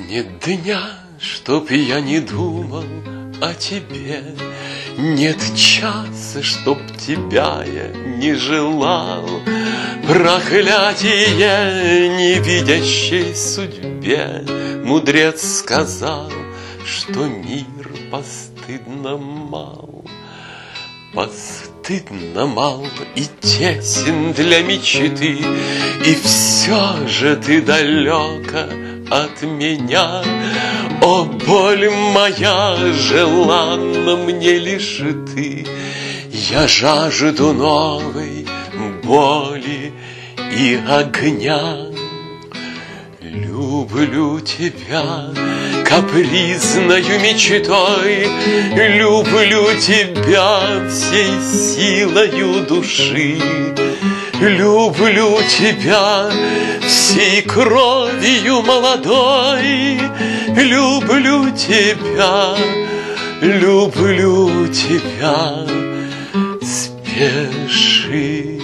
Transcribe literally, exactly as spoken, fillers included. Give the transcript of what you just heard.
Нет дня, чтоб я не думал о тебе, нет часа, чтоб тебя я не желал. Проклятие невидящей судьбе мудрец сказал, что мир постыдно мал. Постыдно мал и тесен для мечты, и все же ты далеко от меня. О, боль моя, желанна мне лишь ты. Я жажду новой боли и огня. Люблю тебя капризною мечтой, люблю тебя всей силою души, люблю тебя всей кровью молодой, люблю тебя, люблю тебя, спеши.